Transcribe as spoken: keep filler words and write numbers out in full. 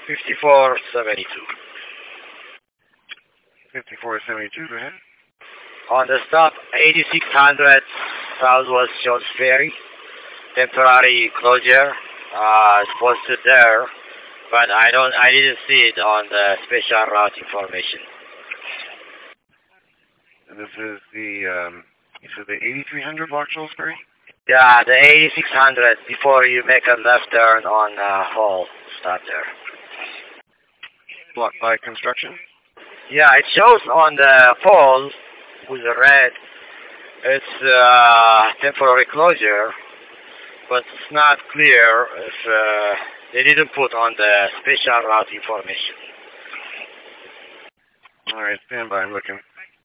fifty-four seventy-two. fifty-four seventy-two, go ahead. On the stop, eighty-six hundred Southwest Shores Ferry. Temporary closure. Uh, it's posted there, but I don't. I didn't see it on the special route information. This is the, um, you said the eighty-three hundred Block Shoals Ferry? Yeah, the eighty-six hundred before you make a left turn on uh, Hall. Stop there. Blocked by construction? Yeah, it shows on the pole with the red. It's uh, temporary closure, but it's not clear if uh, they didn't put on the special route information. All right, stand by. I'm looking.